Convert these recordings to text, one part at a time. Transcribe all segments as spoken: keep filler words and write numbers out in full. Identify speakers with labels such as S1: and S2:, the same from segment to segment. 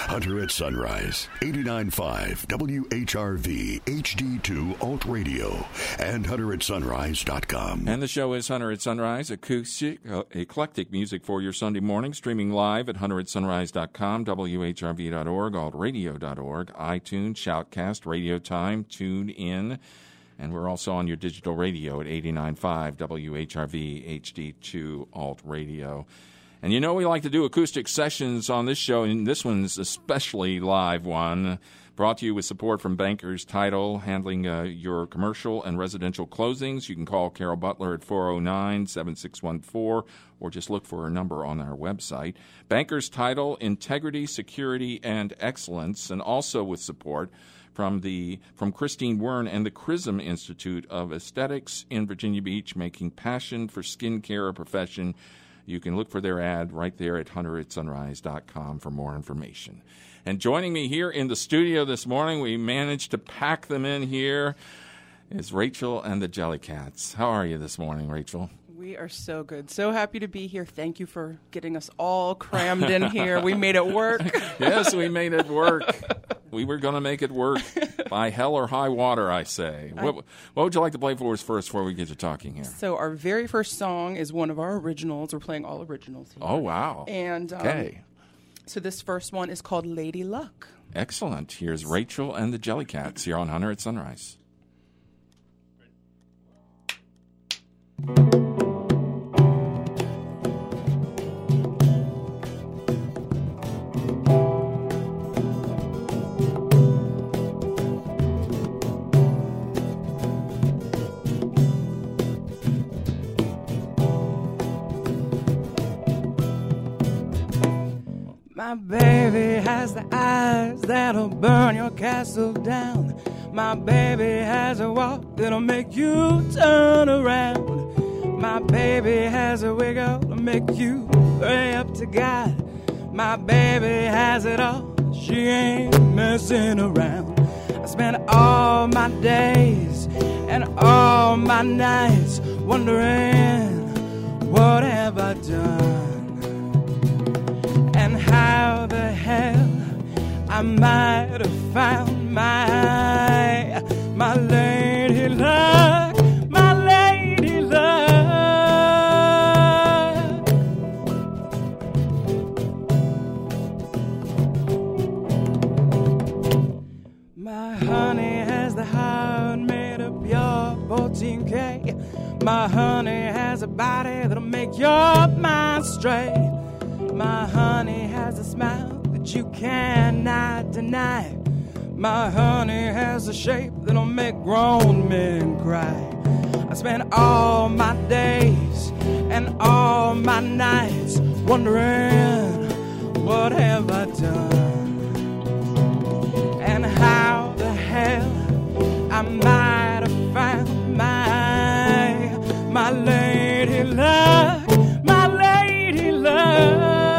S1: Hunter at Sunrise, eighty-nine point five W H R V H D two Alt Radio, and hunter at sunrise dot com.
S2: And the show is Hunter at Sunrise, acoustic, uh, eclectic music for your Sunday morning, streaming live at hunter at sunrise dot com, W H R V dot org, alt radio dot org, iTunes, Shoutcast, Radio Time, Tune In, and we're also on your digital radio at eighty-nine point five W H R V H D two Alt Radio. And you know we like to do acoustic sessions on this show, and this one's especially live one, brought to you with support from Bankers Title, handling uh, your commercial and residential closings. You can call Carol Butler at four oh nine, seven six one four, or just look for her number on our website. Bankers Title, integrity, security, and excellence, and also with support from the from Christine Wern and the Chrism Institute of Aesthetics in Virginia Beach, making passion for skincare a profession. You can look for their ad right there at hunter at sunrise dot com for more information. And joining me here in the studio this morning, we managed to pack them in here, is Rachel and the Jellycats. How are you this morning, Rachel?
S3: We are so good. So happy to be here. Thank you for getting us all crammed in here. We made it work.
S2: Yes, we made it work. We were going to make it work by hell or high water, I say. I, what, what would you like to play for us first before we get to talking here?
S3: So our very first song is one of our originals. We're playing all originals here.
S2: Oh, wow.
S3: And um,
S2: okay.
S3: So this first one is called Lady Luck.
S2: Excellent. Here's Rachel and the Jellycats here on Hunter at Sunrise.
S3: My baby has the eyes that'll burn your castle down. My baby has a walk that'll make you turn around. My baby has a wiggle to make you pray up to God. My baby has it all, she ain't messing around. I spend all my days and all my nights wondering, what have I done? And how the hell I might have found my, my lady luck, my lady luck. My honey has the heart made of pure fourteen K. My honey has a body that'll make your mind stray. My honey has a smile that you cannot deny. My honey has a shape that'll make grown men cry. I spend all my days and all my nights wondering, what have I done? And how the hell I might have found my, my lady luck, my lady luck.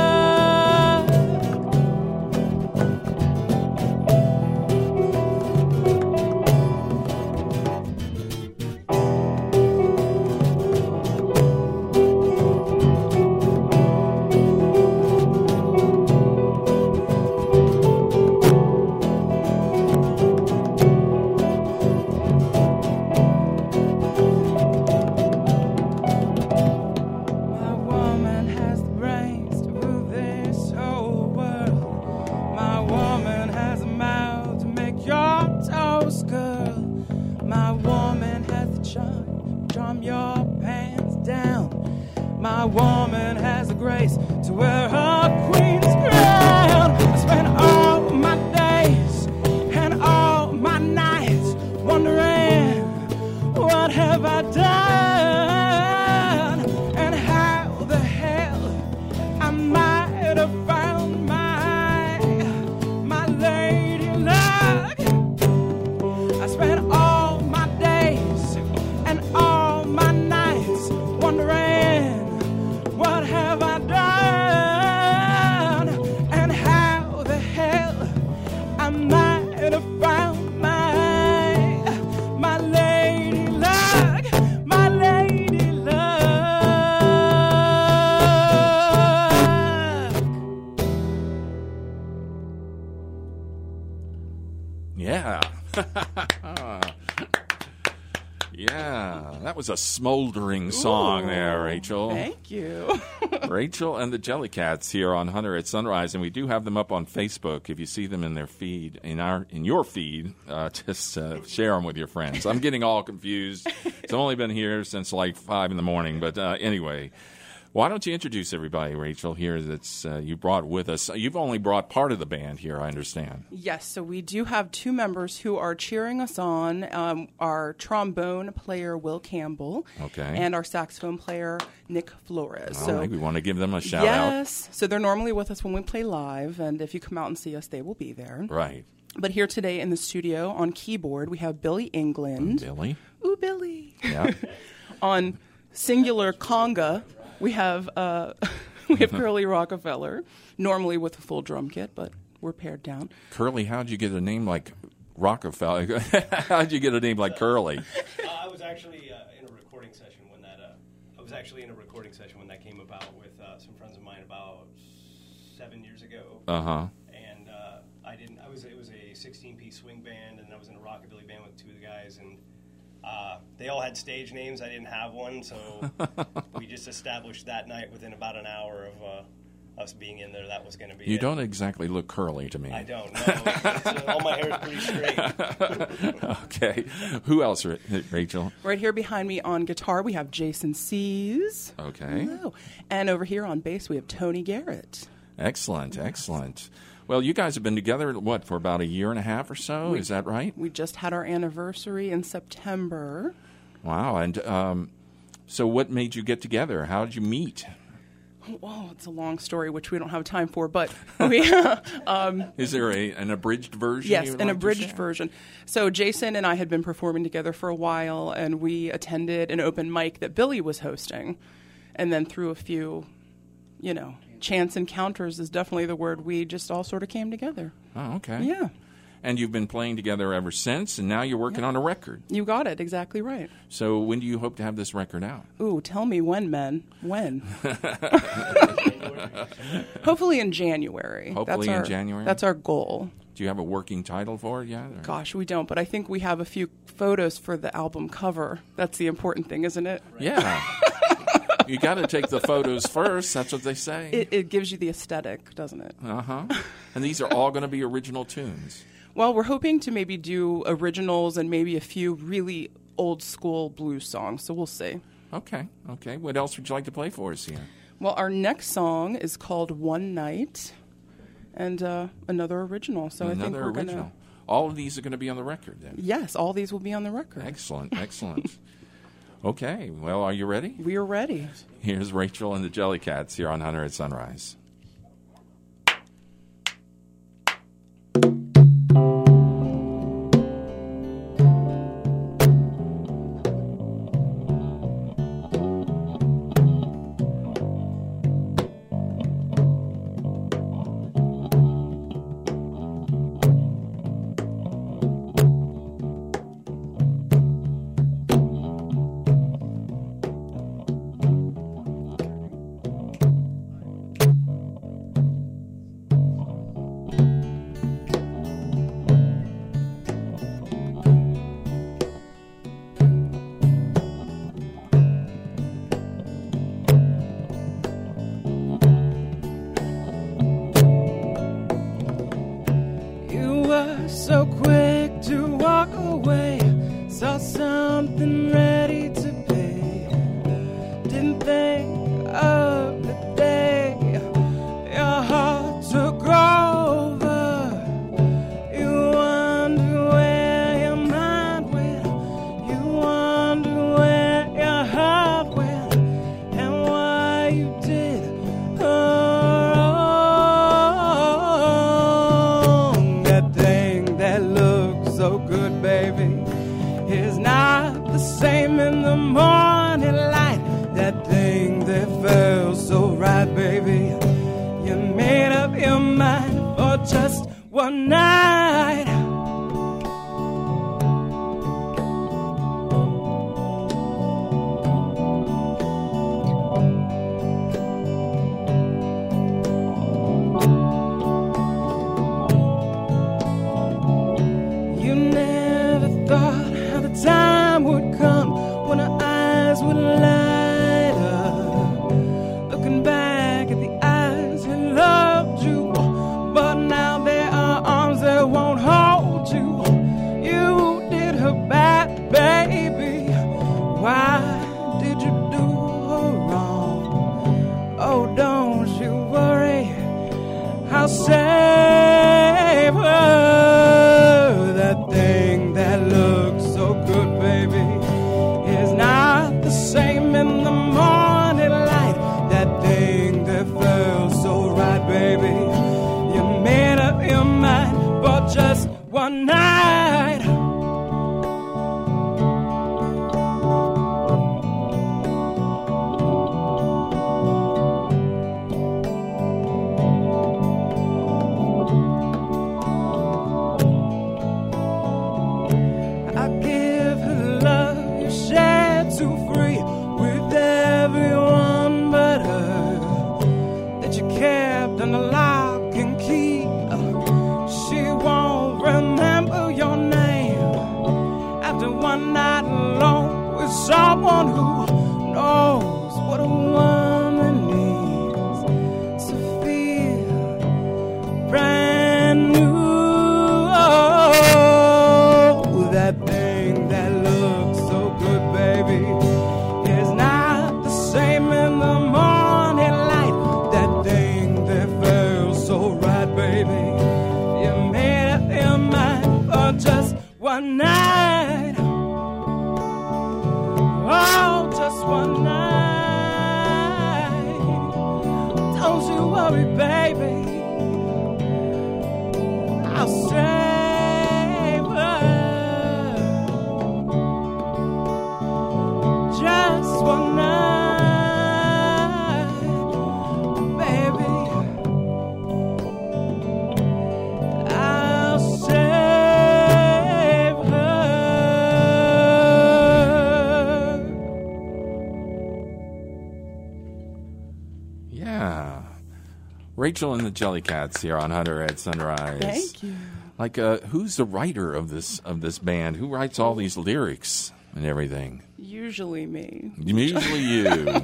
S3: My woman has the grace to wear her queen's crown. I spend all my days and all my nights wondering, what have I done? And how the hell I might have found my, my lady luck. I spend all my days and all my nights wondering, what have I done?
S2: Yeah, that was a smoldering song. Ooh, there, Rachel.
S3: Thank you.
S2: Rachel and the Jellycats here on Hunter at Sunrise, and we do have them up on Facebook. If you see them in their feed, in our in your feed, uh, just uh, share them with your friends. I'm getting all confused. It's only been here since like five in the morning, but uh, anyway. Why don't you introduce everybody, Rachel, here that's uh, you brought with us? You've only brought part of the band here, I understand.
S3: Yes, so we do have two members who are cheering us on, um, our trombone player, Will Campbell,
S2: okay,
S3: and our saxophone player, Nick Flores.
S2: All
S3: so,
S2: right, we want to give them a shout
S3: yes,
S2: out.
S3: Yes, so they're normally with us when we play live, and if you come out and see us, they will be there.
S2: Right.
S3: But here today in the studio on keyboard, we have Billy England.
S2: Oh, Billy.
S3: Ooh, Billy.
S2: Yeah.
S3: On singular conga, we have uh, we have Curly Rockefeller, normally with a full drum kit, but we're pared down.
S2: Curly, how'd you get a name like Rockefeller? How'd you get a name like Curly?
S4: Uh, I was actually uh, in a recording session when that. Uh, I was actually in a recording session when that came about with uh, some friends of mine about seven years ago.
S2: Uh huh.
S4: And uh, I didn't. I was. It was a sixteen-piece swing band, and I was in a rockabilly band with two of the guys, and. Uh, they all had stage names. I didn't have one, so we just established that night within about an hour of uh, us being in there that was going to be
S2: You
S4: it.
S2: don't exactly look curly to me.
S4: I don't, no. It's, uh, all my hair is pretty straight.
S2: Okay. Who else, Rachel?
S3: Right here behind me on guitar, we have Jason Sees.
S2: Okay.
S3: Hello. And over here on bass, we have Tony Garrett.
S2: Excellent, excellent. Well, you guys have been together, what, for about a year and a half or so? We, Is that right?
S3: We just had our anniversary in September.
S2: Wow. And um, so what made you get together? How did you meet?
S3: Oh, it's a long story, which we don't have time for, but we... um,
S2: Is there a, an abridged version?
S3: Yes, an
S2: like
S3: abridged version. So Jason and I had been performing together for a while, and we attended an open mic that Billy was hosting. And then through a few, you know... chance encounters is definitely the word. We just all sort of came together.
S2: Oh, okay.
S3: Yeah.
S2: And you've been playing together ever since, and now you're working
S3: yeah.
S2: on a record.
S3: You got it. Exactly right.
S2: So when do you hope to have this record out?
S3: Ooh, tell me when, men. When? Hopefully in January.
S2: Hopefully
S3: that's
S2: in
S3: our,
S2: January?
S3: That's our goal.
S2: Do you have a working title for it yet? Or?
S3: Gosh, we don't, but I think we have a few photos for the album cover. That's the important thing, isn't it?
S2: Right. Yeah. You got to take the photos first. That's what they say.
S3: It, it gives you the aesthetic, doesn't it?
S2: Uh-huh. And these are all going to be original tunes.
S3: Well, we're hoping to maybe do originals and maybe a few really old-school blues songs, so we'll see.
S2: Okay, okay. What else would you like to play for us here?
S3: Well, our next song is called One Night, and uh, another original. So
S2: another
S3: I think we're
S2: original.
S3: Gonna...
S2: All of these are going to be on the record, then?
S3: Yes, all these will be on the record.
S2: Excellent, excellent. Okay, well, are you ready?
S3: We are ready.
S2: Here's Rachel and the Jellycats here on Hunter at Sunrise.
S3: So quick to walk away, saw something ready to pay. Didn't think of the day your heart took over. You wonder where your mind went, you wonder where your heart went, and why you did wrong. That thing that looks so good, baby, is not the same in the morning light. That thing that felt I'll save her. That thing that looks so good, baby, is not the same in the morning light. That thing that felt so right, baby, you made up your mind for just one night. Someone who knows what a woman needs to feel brand new. Oh, that thing that looks so good, baby, is not the same in the morning light. That thing that feels so right, baby, you made up your mind for just one night. Oh, just one night. Don't you worry, baby, I'll save her. Just one night, baby, I'll save her.
S2: Yeah. Rachel and the Jellycats here on Hunter at Sunrise.
S3: Thank you.
S2: Like, uh, who's the writer of this of this band? Who writes all these lyrics and everything?
S3: Usually me.
S2: Usually you.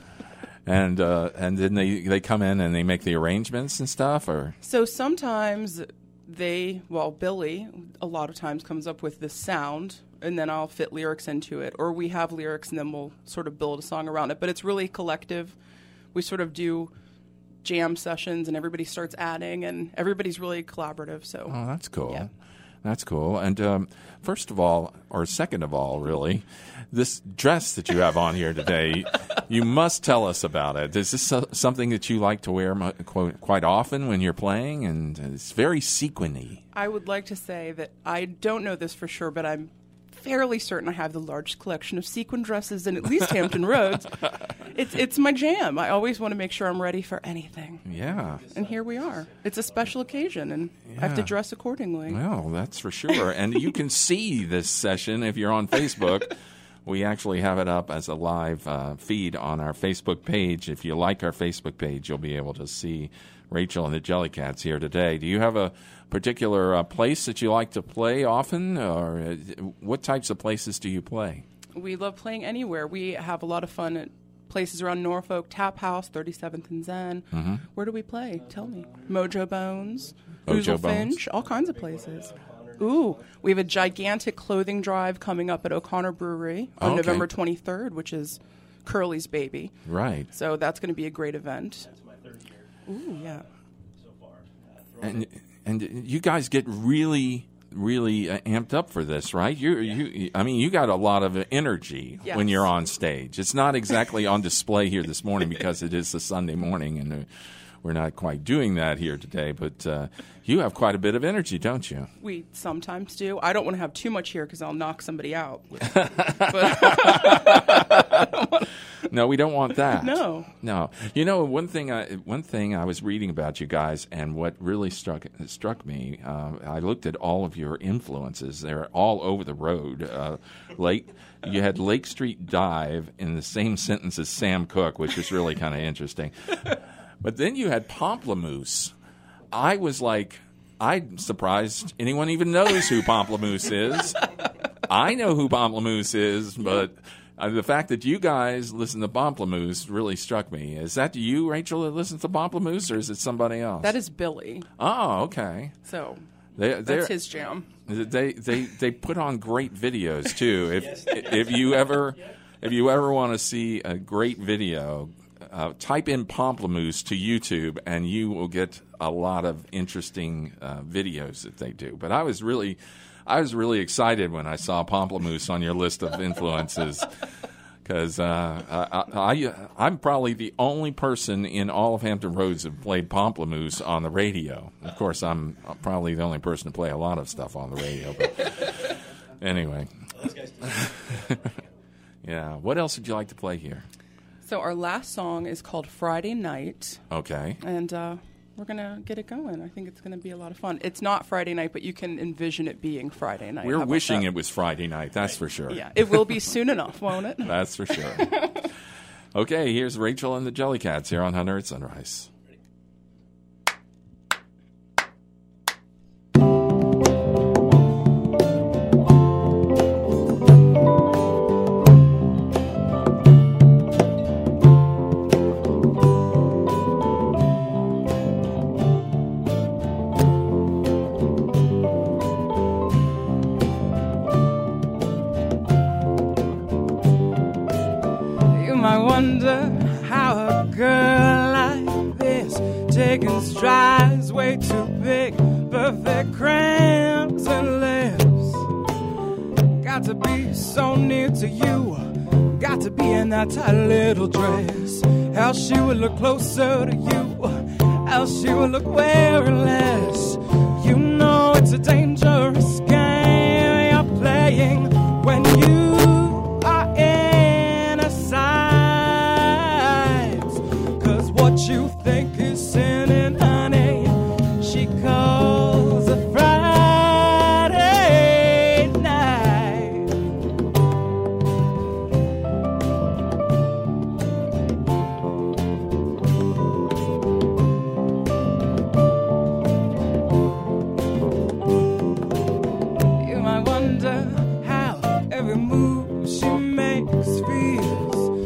S2: and uh, and then they, they come in and they make the arrangements and stuff, or
S3: So sometimes they, well, Billy, a lot of times comes up with this sound, and then I'll fit lyrics into it. Or we have lyrics, and then we'll sort of build a song around it. But it's really collective. We sort of do jam sessions, and everybody starts adding, and everybody's really collaborative. So,
S2: oh, that's cool.
S3: Yeah.
S2: That's cool. And um, first of all, or second of all, really, this dress that you have on here today, you must tell us about it. Is this so- something that you like to wear mu- qu- quite often when you're playing? And it's very sequiny.
S3: I would like to say that I don't know this for sure, but I'm fairly certain I have the largest collection of sequin dresses in at least Hampton Roads. It's it's my jam. I always want to make sure I'm ready for anything.
S2: Yeah.
S3: And here we are. It's a special occasion, and I have to
S2: Yeah.
S3: dress accordingly.
S2: Well, that's for sure. And you can see this session if you're on Facebook. We actually have it up as a live uh, feed on our Facebook page. If you like our Facebook page, you'll be able to see Rachel and the Jellycats here today. Do you have a particular uh, place that you like to play often, or uh, what types of places do you play?
S3: We love playing anywhere. We have a lot of fun at places around Norfolk, Tap House, thirty-seventh and Zen.
S2: Mm-hmm.
S3: Where do we play? Tell me. Mojo Bones,
S2: Mojo
S3: Boozle
S2: Bones.
S3: Finch, all kinds of places. Ooh, we have a gigantic clothing drive coming up at O'Connor Brewery on
S2: Okay.
S3: November twenty-third, which is Curly's baby.
S2: Right.
S3: So that's going to be a great event.
S4: That's my third year
S3: Ooh, yeah.
S4: so far. Uh, throwing
S2: And and you guys get really, really uh, amped up for this, right? You, you, I mean, you got a lot of energy
S3: Yes.
S2: when you're on stage. It's not exactly on display here this morning because it is a Sunday morning, and uh, we're not quite doing that here today. But uh, you have quite a bit of energy, don't you?
S3: We sometimes do. I don't want to have too much here because I'll knock somebody out. But
S2: No, we don't want that.
S3: No.
S2: no. You know, one thing I one thing I was reading about you guys, and what really struck struck me, uh, I looked at all of your influences. They're all over the road. Uh, Lake, you had Lake Street Dive in the same sentence as Sam Cooke, which was really kind of interesting. But then you had Pomplamoose. I was like, I'm surprised anyone even knows who Pomplamoose is. I know who Pomplamoose is, but uh, the fact that you guys listen to Pomplamoose really struck me. Is that you, Rachel, that listens to Pomplamoose, or is it somebody else?
S3: that is Billy.
S2: Oh, okay.
S3: So
S2: They,
S3: that's
S2: they're-
S3: his jam.
S2: They they they put on great videos too. If if you ever if you ever want to see a great video, uh, type in Pomplamoose to YouTube, and you will get a lot of interesting uh, videos that they do. But I was really, I was really excited when I saw Pomplamoose on your list of influences. Because uh, I, I, I'm probably the only person in all of Hampton Roads that played Pomplamoose on the radio. Of course, I'm probably the only person to play a lot of stuff on the radio. But anyway. Yeah. What else would you like to play here?
S5: So our last song is called Friday Night.
S2: Okay.
S5: And uh, we're going to get it going. I think it's going to be a lot of fun. It's not Friday night, but you can envision it being Friday night.
S2: We're wishing that? It was Friday night, that's for sure.
S5: Yeah, it will be soon enough, won't it?
S2: That's for sure. Okay, here's Rachel and the Jellycats here on Hunter at Sunrise.
S3: Strides way too big, perfect cramps and lips. Got to be so near to you, got to be in that tight little dress. How she would look closer to you, how she would look wearing less. You know it's a dangerous game you're playing when you are in a sides. Cause what you think is sin, she calls a Friday night. You might wonder how every move she makes feels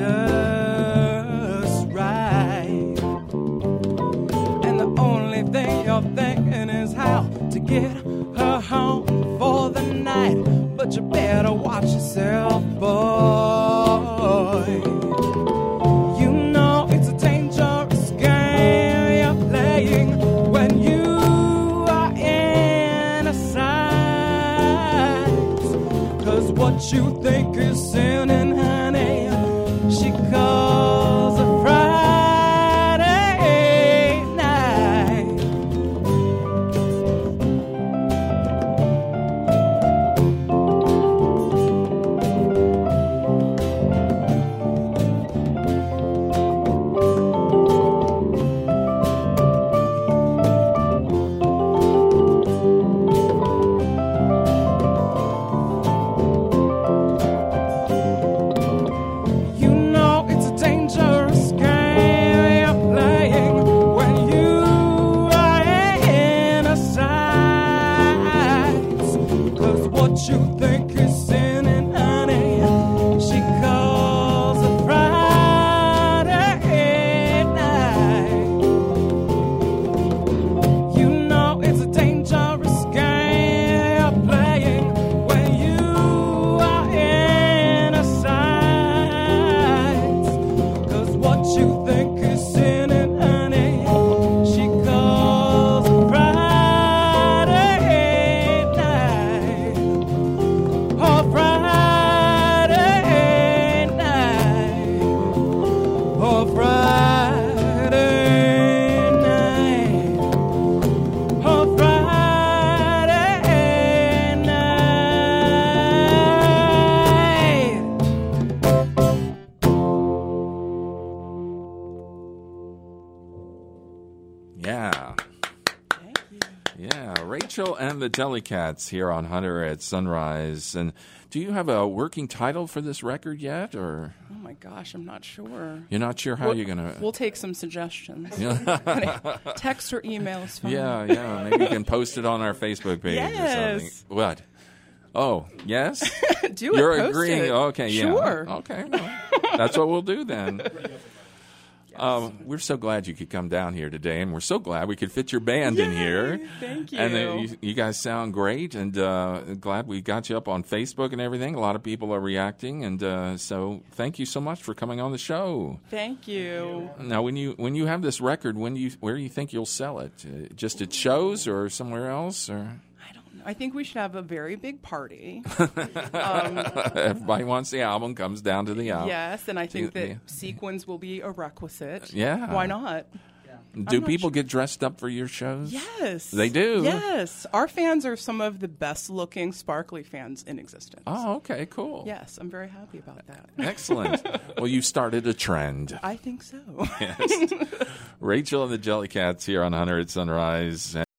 S3: just right. And the only thing you're thinking is how to get her home for the night. But you better watch yourself, boy. You know it's a dangerous game you're playing when you are in a sight. Cause what you think is sinning, honey, she calls a Friday night.
S2: Rachel and the Jellycats here on Hunter at Sunrise. And do you have a working title for this record yet, or?
S5: Oh my gosh, I'm not sure.
S2: You're not sure how
S5: we'll,
S2: you're gonna?
S5: We'll take some suggestions. Text or email is fine.
S2: Yeah, yeah. Maybe you can post it on our Facebook page
S5: yes.
S2: or something. What? Oh, yes.
S5: Do it.
S2: You're
S5: post
S2: agreeing.
S5: It.
S2: Okay, yeah.
S5: Sure.
S2: Okay, well, that's what we'll do then. Um, we're so glad you could come down here today, and we're so glad we could fit your band in here.
S5: Thank you.
S2: And uh, you, you guys sound great, and uh, glad we got you up on Facebook and everything. A lot of people are reacting, and uh, so thank you so much for coming on the show.
S5: Thank you.
S2: Now, when you when you have this record, when do you where do you think you'll sell it? Uh, just at shows or somewhere else, or?
S5: I think we should have a very big party.
S2: Everybody wants the album, comes down to the album.
S5: Yes, and I think
S2: The-
S5: that
S2: the-
S5: sequins will be a requisite.
S2: Yeah.
S5: Why not?
S2: Do
S5: not
S2: people
S5: sure.
S2: get dressed up for your shows?
S5: Yes.
S2: They do?
S5: Yes. Our fans are some of the best looking, sparkly fans in existence.
S2: Oh, okay, cool.
S5: Yes, I'm very happy about that.
S2: Excellent. Well, you've started a trend.
S5: I think so.
S2: Yes. Rachel and the Jellycats here on one hundred Sunrise.